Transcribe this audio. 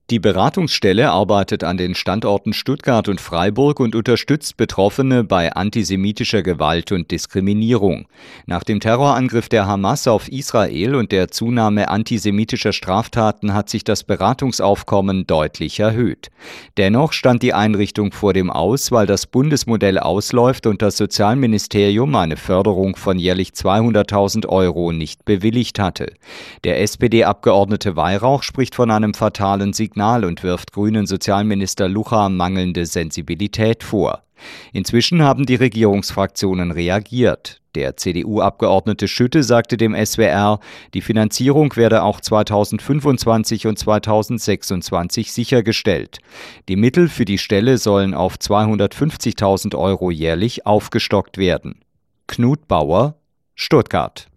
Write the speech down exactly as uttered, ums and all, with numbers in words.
Die Beratungsstelle arbeitet an den Standorten Stuttgart und Freiburg und unterstützt Betroffene bei antisemitischer Gewalt und Diskriminierung. Nach dem Terrorangriff der Hamas auf Israel und der Zunahme antisemitischer Straftaten hat sich das Beratungsaufkommen deutlich erhöht. Dennoch stand die Einrichtung vor dem Aus, weil das Bundesmodell ausläuft und das Sozialministerium eine Förderung von jährlich zweihunderttausend Euro nicht bewilligt hatte. Der S P D-Abgeordnete Weihrauch spricht von einem fatalen Signal und wirft grünen Sozialminister Lucha mangelnde Sensibilität vor. Inzwischen haben die Regierungsfraktionen reagiert. Der C D U-Abgeordnete Schütte sagte dem S W R, die Finanzierung werde auch zweitausendfünfundzwanzig und zweitausendsechsundzwanzig sichergestellt. Die Mittel für die Stelle sollen auf zweihundertfünfzigtausend Euro jährlich aufgestockt werden. Knut Bauer, Stuttgart.